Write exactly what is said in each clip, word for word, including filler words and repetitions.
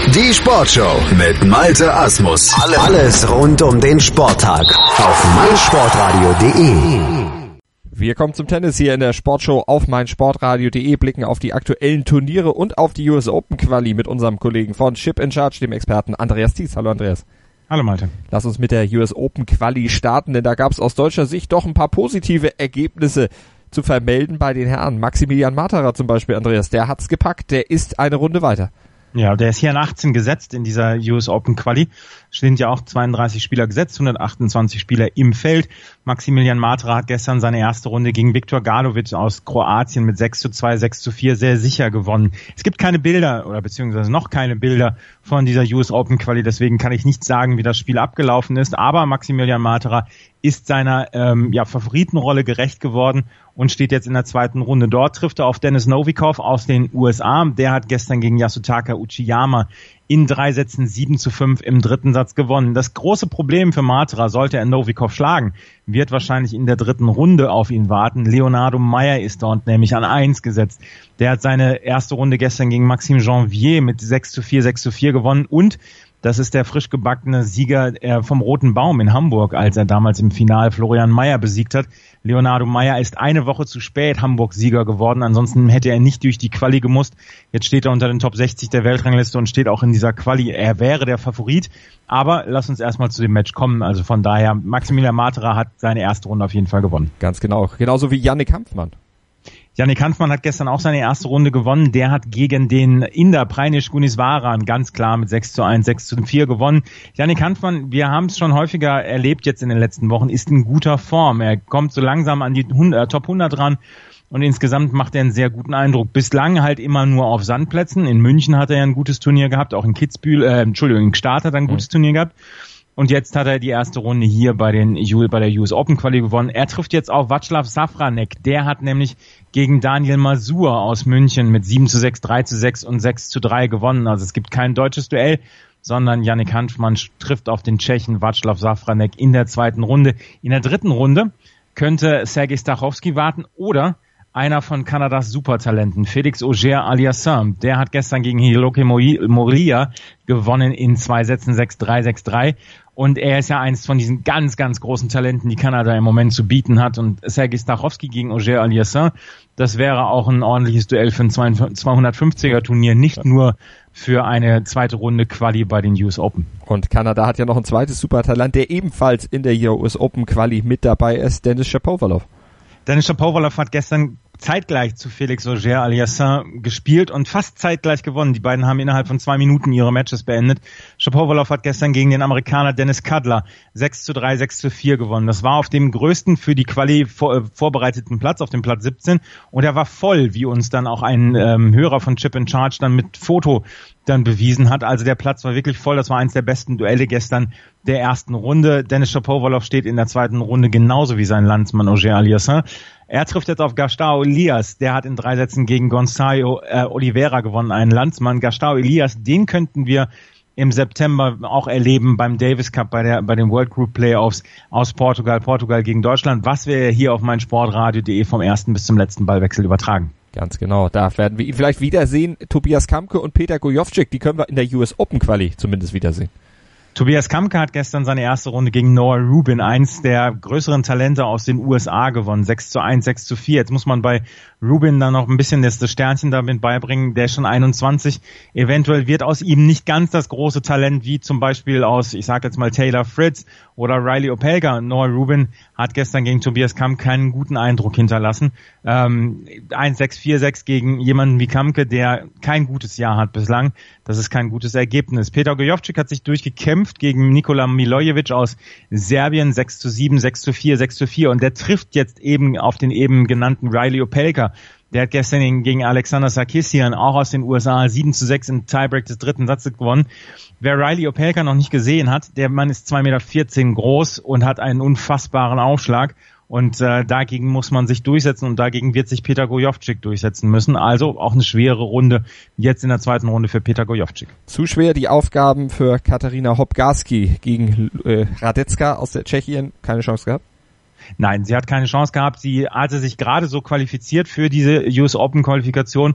Die Sportshow mit Malte Asmus. Alles rund um den Sporttag auf meinsportradio punkt de. Wir kommen zum Tennis hier in der Sportshow auf meinsportradio punkt de, blicken auf die aktuellen Turniere und auf die U S Open Quali mit unserem Kollegen von Chip in Charge, dem Experten Andreas Thies. Hallo Andreas. Hallo Malte. Lass uns mit der U S Open Quali starten, denn da gab es aus deutscher Sicht doch ein paar positive Ergebnisse zu vermelden bei den Herren. Maximilian Matera zum Beispiel, Andreas, der hat's gepackt, der ist eine Runde weiter. Ja, der ist hier an achtzehn gesetzt in dieser U S Open Quali. Sind ja auch zweiunddreißig Spieler gesetzt, hundertachtundzwanzig Spieler im Feld. Maximilian Matera hat gestern seine erste Runde gegen Viktor Galovic aus Kroatien mit sechs zu zwei, sechs zu vier sehr sicher gewonnen. Es gibt keine Bilder oder beziehungsweise noch keine Bilder von dieser U S Open Quali, deswegen kann ich nicht sagen, wie das Spiel abgelaufen ist. Aber Maximilian Matera ist seiner ähm, ja, Favoritenrolle gerecht geworden und steht jetzt in der zweiten Runde. Dort trifft er auf Denis Novikov aus den U S A. Der hat gestern gegen Yasutaka Uchiyama in drei Sätzen sieben zu fünf im dritten Satz gewonnen. Das große Problem für Matera, sollte er Novikov schlagen, wird wahrscheinlich in der dritten Runde auf ihn warten. Leonardo Mayer ist dort nämlich an eins gesetzt. Der hat seine erste Runde gestern gegen Maxime Janvier mit sechs zu vier, sechs zu vier gewonnen und das ist der frisch gebackene Sieger vom Roten Baum in Hamburg, als er damals im Finale Florian Mayer besiegt hat. Leonardo Mayer ist eine Woche zu spät Hamburg-Sieger geworden. Ansonsten hätte er nicht durch die Quali gemusst. Jetzt steht er unter den Top sechzig der Weltrangliste und steht auch in dieser Quali. Er wäre der Favorit. Aber lass uns erstmal zu dem Match kommen. Also von daher, Maximilian Matera hat seine erste Runde auf jeden Fall gewonnen. Ganz genau. Genauso wie Yannick Hanfmann. Yannick Hanfmann hat gestern auch seine erste Runde gewonnen. Der hat gegen den Inder Prajnesh Gunneswaran ganz klar mit sechs zu eins, sechs zu vier gewonnen. Yannick Hanfmann, wir haben es schon häufiger erlebt jetzt in den letzten Wochen, ist in guter Form. Er kommt so langsam an die hundert, Top hundert ran und insgesamt macht er einen sehr guten Eindruck. Bislang halt immer nur auf Sandplätzen. In München hat er ja ein gutes Turnier gehabt, auch in Kitzbühel, äh, Entschuldigung, in Gstaad hat er ein gutes mhm. Turnier gehabt. Und jetzt hat er die erste Runde hier bei den bei der U S Open Quali gewonnen. Er trifft jetzt auf Václav Safranek. Der hat nämlich gegen Daniel Masur aus München mit sieben zu sechs, drei zu sechs und sechs zu drei gewonnen. Also es gibt kein deutsches Duell, sondern Yannick Hanfmann trifft auf den Tschechen Václav Safranek in der zweiten Runde. In der dritten Runde könnte Sergej Stachowski warten oder einer von Kanadas Supertalenten, Félix Auger-Aliassime. Der hat gestern gegen Hiroki Moriya gewonnen in zwei Sätzen, sechs drei, sechs drei. Und er ist ja eins von diesen ganz, ganz großen Talenten, die Kanada im Moment zu bieten hat. Und Sergej Stachowski gegen Auger-Aliassime, das wäre auch ein ordentliches Duell für ein zweihundertfünfziger Turnier, nicht nur für eine zweite Runde Quali bei den U S Open. Und Kanada hat ja noch ein zweites Supertalent, der ebenfalls in der U S Open Quali mit dabei ist, Denis Shapovalov. Denis Shapovalov hat gestern zeitgleich zu Félix Auger-Aliassime gespielt und fast zeitgleich gewonnen. Die beiden haben innerhalb von zwei Minuten ihre Matches beendet. Shapovalov hat gestern gegen den Amerikaner Dennis Kudla sechs zu drei, sechs zu vier gewonnen. Das war auf dem größten für die Quali vor, äh, vorbereiteten Platz, auf dem Platz siebzehn. Und er war voll, wie uns dann auch ein ähm, Hörer von Chip in Charge dann mit Foto dann bewiesen hat. Also der Platz war wirklich voll. Das war eins der besten Duelle gestern der ersten Runde. Denis Shapovalov steht in der zweiten Runde genauso wie sein Landsmann Auger-Aliassime. Er trifft jetzt auf Gastão Elias. Der hat in drei Sätzen gegen Gonçalo äh, Oliveira gewonnen, einen Landsmann. Gastão Elias, den könnten wir im September auch erleben beim Davis Cup, bei der bei den World Group Playoffs aus Portugal, Portugal gegen Deutschland, was wir hier auf meinsportradio punkt de vom ersten bis zum letzten Ballwechsel übertragen. Ganz genau, da werden wir ihn vielleicht wiedersehen. Tobias Kamke und Peter Gojowczyk, die können wir in der U S Open Quali zumindest wiedersehen. Tobias Kamke hat gestern seine erste Runde gegen Noah Rubin, eins der größeren Talente aus den U S A, gewonnen. sechs zu eins, sechs zu vier. Jetzt muss man bei Rubin dann noch ein bisschen das, das Sternchen damit beibringen. Der ist schon einundzwanzig. Eventuell wird aus ihm nicht ganz das große Talent wie zum Beispiel aus, ich sag jetzt mal Taylor Fritz oder Riley Opelka. Noah Rubin hat gestern gegen Tobias Kamke keinen guten Eindruck hinterlassen. Ähm, eins sechs, vier sechs gegen jemanden wie Kamke, der kein gutes Jahr hat bislang. Das ist kein gutes Ergebnis. Peter Gojowczyk hat sich durchgekämpft gegen Nikola Milojevic aus Serbien, sechs zu sieben, sechs zu vier, sechs zu vier. Und der trifft jetzt eben auf den eben genannten Riley Opelka. Der hat gestern gegen Alexander Sarkisian, auch aus den U S A, sieben zu sechs im Tiebreak des dritten Satzes gewonnen. Wer Riley Opelka noch nicht gesehen hat, der Mann ist zwei Meter vierzehn groß und hat einen unfassbaren Aufschlag. Und äh, dagegen muss man sich durchsetzen und dagegen wird sich Peter Gojowczyk durchsetzen müssen. Also auch eine schwere Runde jetzt in der zweiten Runde für Peter Gojowczyk. Zu schwer die Aufgaben für Katarina Hopgarski gegen äh, Radecka aus der Tschechien. Keine Chance gehabt? Nein, sie hat keine Chance gehabt. Sie hatte sich gerade so qualifiziert für diese U S Open Qualifikation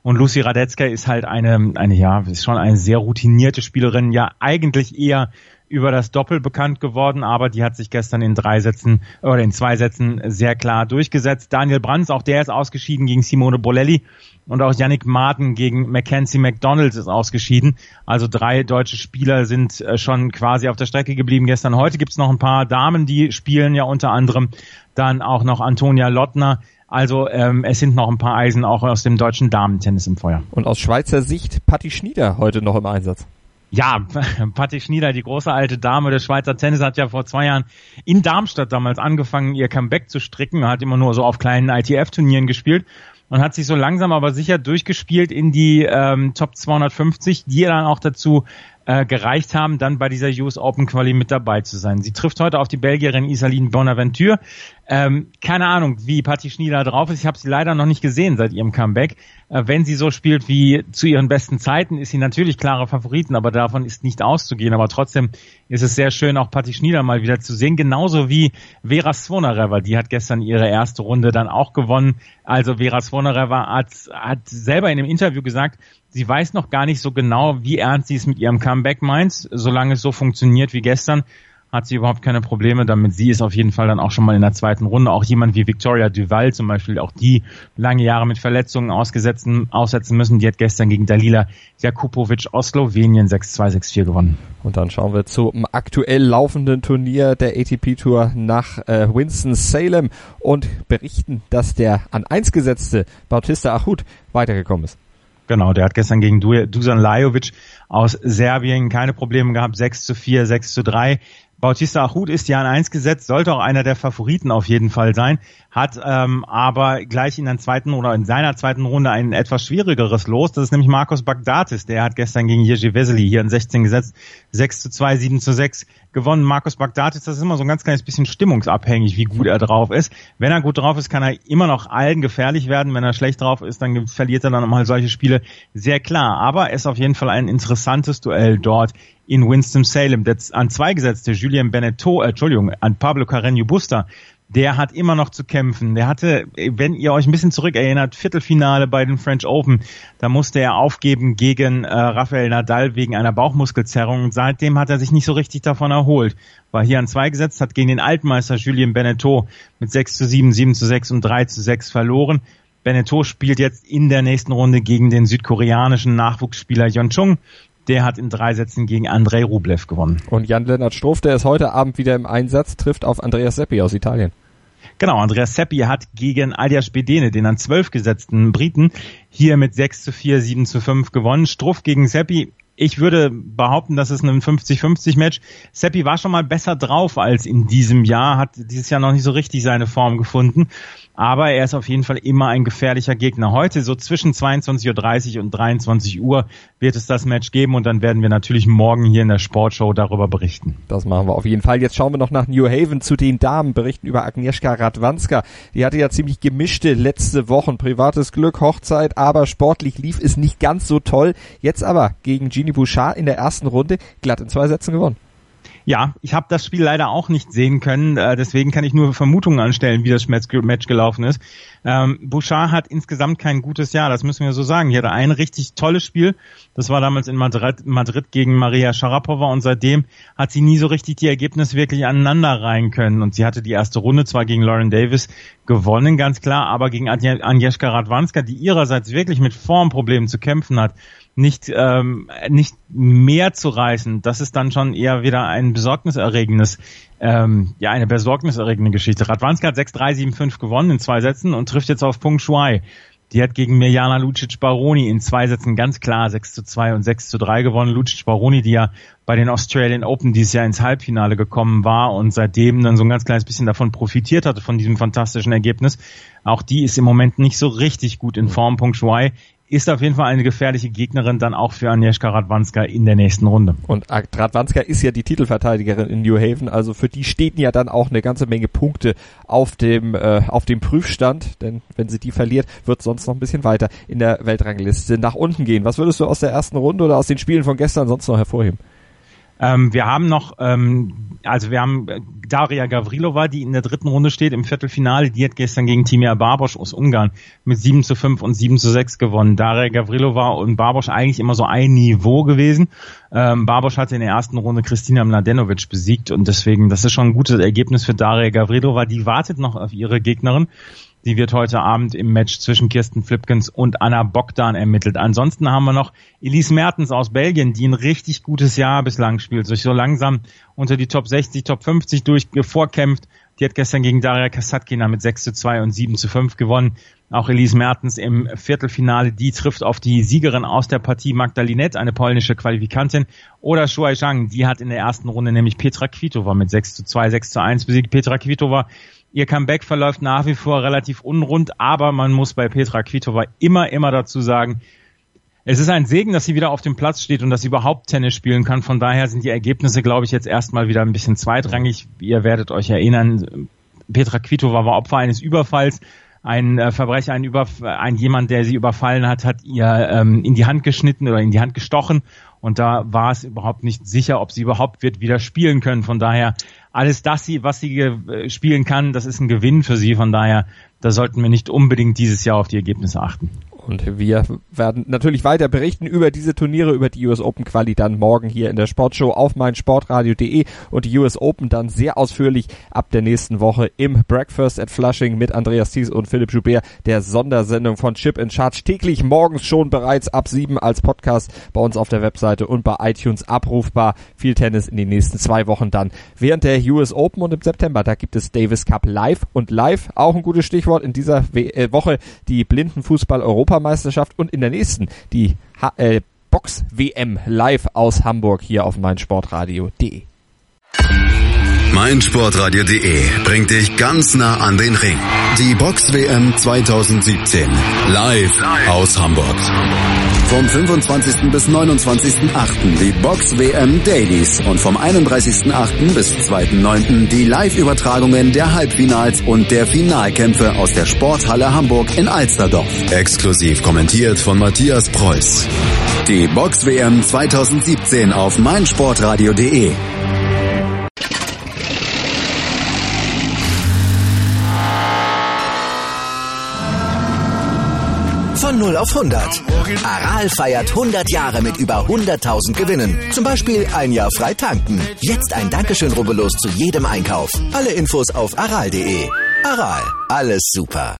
Und Lucy Radetzka ist halt eine, eine, ja, ist schon eine sehr routinierte Spielerin, ja eigentlich eher über das Doppel bekannt geworden, aber die hat sich gestern in drei Sätzen oder in zwei Sätzen sehr klar durchgesetzt. Daniel Brands, auch der ist ausgeschieden gegen Simone Bolelli, und auch Yannick Martin gegen Mackenzie McDonald ist ausgeschieden. Also drei deutsche Spieler sind schon quasi auf der Strecke geblieben gestern. Heute gibt's noch ein paar Damen, die spielen, ja unter anderem dann auch noch Antonia Lottner. Also ähm, es sind noch ein paar Eisen auch aus dem deutschen Damentennis im Feuer. Und aus Schweizer Sicht Patti Schnieder heute noch im Einsatz. Ja, Patti Schnieder, die große alte Dame des Schweizer Tennis, hat ja vor zwei Jahren in Darmstadt damals angefangen, ihr Comeback zu stricken, hat immer nur so auf kleinen I T F-Turnieren gespielt und hat sich so langsam aber sicher durchgespielt in die ähm, Top zweihundertfünfzig, die dann auch dazu äh, gereicht haben, dann bei dieser U S Open Quali mit dabei zu sein. Sie trifft heute auf die Belgierin Isaline Bonaventure. Ähm, keine Ahnung, wie Patti Schnieder drauf ist. Ich habe sie leider noch nicht gesehen seit ihrem Comeback. Äh, wenn sie so spielt wie zu ihren besten Zeiten, ist sie natürlich klare Favoriten, aber davon ist nicht auszugehen. Aber trotzdem ist es sehr schön, auch Patti Schnieder mal wieder zu sehen. Genauso wie Vera Zvonareva. Die hat gestern ihre erste Runde dann auch gewonnen. Also Vera Zvonareva hat, hat selber in einem Interview gesagt, sie weiß noch gar nicht so genau, wie ernst sie es mit ihrem Comeback meint. Solange es so funktioniert wie gestern, hat sie überhaupt keine Probleme damit. Sie ist auf jeden Fall dann auch schon mal in der zweiten Runde. Auch jemand wie Victoria Duval zum Beispiel, auch die lange Jahre mit Verletzungen ausgesetzen, aussetzen müssen. Die hat gestern gegen Dalila Jakupovic aus Slowenien sechs zwei, sechs vier gewonnen. Und dann schauen wir zum aktuell laufenden Turnier der A T P Tour nach äh, Winston-Salem und berichten, dass der an eins gesetzte Bautista Agut weitergekommen ist. Genau, der hat gestern gegen Dusan Lajovic aus Serbien keine Probleme gehabt. sechs zu vier, sechs zu drei. Bautista Agut ist ja an eins gesetzt, sollte auch einer der Favoriten auf jeden Fall sein, hat ähm, aber gleich in der zweiten oder in seiner zweiten Runde ein etwas schwierigeres Los. Das ist nämlich Marcos Baghdatis. Der hat gestern gegen Jerzy Vesely hier an sechzehn gesetzt, sechs zu zwei, sieben zu sechs gewonnen. Marcos Baghdatis, das ist immer so ein ganz kleines bisschen stimmungsabhängig, wie gut er drauf ist. Wenn er gut drauf ist, kann er immer noch allen gefährlich werden. Wenn er schlecht drauf ist, dann verliert er dann mal solche Spiele, sehr klar. Aber es ist auf jeden Fall ein interessantes Duell dort in Winston-Salem. Der an zwei gesetzte Julien Benneteau, äh, Entschuldigung, an Pablo Carreño Busta, der hat immer noch zu kämpfen. Der hatte, wenn ihr euch ein bisschen zurückerinnert, Viertelfinale bei den French Open, da musste er aufgeben gegen äh, Rafael Nadal wegen einer Bauchmuskelzerrung. Und seitdem hat er sich nicht so richtig davon erholt. War hier an zwei gesetzt, hat gegen den Altmeister Julien Benneteau mit sechs zu sieben, sieben zu sechs und drei zu sechs verloren. Benneteau spielt jetzt in der nächsten Runde gegen den südkoreanischen Nachwuchsspieler Yeon Chung. Der hat in drei Sätzen gegen Andrei Rublev gewonnen. Und Jan-Lennart Struff, der ist heute Abend wieder im Einsatz, trifft auf Andreas Seppi aus Italien. Genau, Andreas Seppi hat gegen Aljaž Bedene, den an zwölf gesetzten Briten, hier mit sechs zu vier, sieben zu fünf gewonnen. Struff gegen Seppi, ich würde behaupten, das ist ein fünfzig fünfzig Match. Seppi war schon mal besser drauf als in diesem Jahr, hat dieses Jahr noch nicht so richtig seine Form gefunden. Aber er ist auf jeden Fall immer ein gefährlicher Gegner. Heute so zwischen zweiundzwanzig Uhr dreißig und dreiundzwanzig Uhr wird es das Match geben und dann werden wir natürlich morgen hier in der Sportshow darüber berichten. Das machen wir auf jeden Fall. Jetzt schauen wir noch nach New Haven zu den Damen, berichten über Agnieszka Radwanska. Die hatte ja ziemlich gemischte letzte Wochen, privates Glück, Hochzeit, aber sportlich lief es nicht ganz so toll. Jetzt aber gegen Genie Bouchard in der ersten Runde glatt in zwei Sätzen gewonnen. Ja, ich habe das Spiel leider auch nicht sehen können, äh, deswegen kann ich nur Vermutungen anstellen, wie das Match, Match gelaufen ist. Ähm, Bouchard hat insgesamt kein gutes Jahr, das müssen wir so sagen. Die hatte ein richtig tolles Spiel, das war damals in Madrid, Madrid gegen Maria Sharapova und seitdem hat sie nie so richtig die Ergebnisse wirklich aneinander rein können. Und sie hatte die erste Runde zwar gegen Lauren Davis gewonnen, ganz klar, aber gegen Agnieszka Radwanska, die ihrerseits wirklich mit Formproblemen zu kämpfen hat, nicht ähm, nicht mehr zu reißen, das ist dann schon eher wieder ein besorgniserregendes, ähm, ja eine besorgniserregende Geschichte. Radwanska hat sechs drei, sieben fünf gewonnen in zwei Sätzen und trifft jetzt auf Peng Shuai. Die hat gegen Mirjana Lucic-Baroni in zwei Sätzen ganz klar sechs zu zwei und sechs zu drei gewonnen. Lucic-Baroni, die ja bei den Australian Open dieses Jahr ins Halbfinale gekommen war und seitdem dann so ein ganz kleines bisschen davon profitiert hatte, von diesem fantastischen Ergebnis. Auch die ist im Moment nicht so richtig gut in Form. Peng Shuai ist auf jeden Fall eine gefährliche Gegnerin dann auch für Agnieszka Radwanska in der nächsten Runde. Und Radwanska ist ja die Titelverteidigerin in New Haven, also für die stehen ja dann auch eine ganze Menge Punkte auf dem äh, auf dem Prüfstand, denn wenn sie die verliert, wird sonst noch ein bisschen weiter in der Weltrangliste nach unten gehen. Was würdest du aus der ersten Runde oder aus den Spielen von gestern sonst noch hervorheben? Ähm, wir haben noch, ähm, also wir haben Daria Gavrilova, die in der dritten Runde steht im Viertelfinale. Die hat gestern gegen Timea Barbosch aus Ungarn mit sieben zu fünf und sieben zu sechs gewonnen. Daria Gavrilova und Barbosch eigentlich immer so ein Niveau gewesen. Ähm, Barbosch hatte in der ersten Runde Kristina Mladenovic besiegt und deswegen, das ist schon ein gutes Ergebnis für Daria Gavrilova. Die wartet noch auf ihre Gegnerin. Die wird heute Abend im Match zwischen Kirsten Flipkens und Anna Bogdan ermittelt. Ansonsten haben wir noch Elise Mertens aus Belgien, die ein richtig gutes Jahr bislang spielt, sich so langsam unter die Top sechzig, Top fünfzig durch vorkämpft. Die hat gestern gegen Daria Kasatkina mit sechs zu zwei und sieben zu fünf gewonnen. Auch Elise Mertens im Viertelfinale, die trifft auf die Siegerin aus der Partie Magdalinet, eine polnische Qualifikantin. Oder Shuai Zhang, die hat in der ersten Runde nämlich Petra Kvitova mit sechs zu zwei, sechs zu eins besiegt. Petra Kvitova, ihr Comeback verläuft nach wie vor relativ unrund, aber man muss bei Petra Kvitova immer, immer dazu sagen, es ist ein Segen, dass sie wieder auf dem Platz steht und dass sie überhaupt Tennis spielen kann. Von daher sind die Ergebnisse, glaube ich, jetzt erstmal wieder ein bisschen zweitrangig. Ihr werdet euch erinnern, Petra Kvitova war Opfer eines Überfalls. Ein äh, Verbrecher, ein, Überf- ein jemand, der sie überfallen hat, hat ihr ähm, in die Hand geschnitten oder in die Hand gestochen. Und da war es überhaupt nicht sicher, ob sie überhaupt wird wieder spielen können. Von daher, alles das, sie, was sie äh, spielen kann, das ist ein Gewinn für sie. Von daher, da sollten wir nicht unbedingt dieses Jahr auf die Ergebnisse achten. Und wir werden natürlich weiter berichten über diese Turniere, über die U S Open Quali dann morgen hier in der Sportshow auf meinsportradio punkt de und die U S Open dann sehr ausführlich ab der nächsten Woche im Breakfast at Flushing mit Andreas Thies und Philipp Joubert, der Sondersendung von Chip in Charge, täglich morgens schon bereits ab sieben als Podcast bei uns auf der Webseite und bei iTunes abrufbar. Viel Tennis in den nächsten zwei Wochen dann während der U S Open und im September, da gibt es Davis Cup live und live, auch ein gutes Stichwort in dieser Woche, die Blindenfußball-Europa Meisterschaft und in der nächsten die ha- äh, Box-W M live aus Hamburg hier auf meinsportradio punkt de. meinsportradio punkt de bringt dich ganz nah an den Ring. Die Box-W M zwanzig siebzehn live aus Hamburg. Vom fünfundzwanzigsten bis neunundzwanzigsten achten die Box-W M Dailies und vom einunddreißigsten achten bis zweiten neunten die Live-Übertragungen der Halbfinals und der Finalkämpfe aus der Sporthalle Hamburg in Alsterdorf. Exklusiv kommentiert von Matthias Preuß. Die Box-W M zwanzig siebzehn auf meinsportradio punkt de. Von null auf hundert. Aral feiert hundert Jahre mit über hunderttausend Gewinnen. Zum Beispiel ein Jahr frei tanken. Jetzt ein Dankeschön, rubbellos zu jedem Einkauf. Alle Infos auf aral punkt de. Aral, alles super.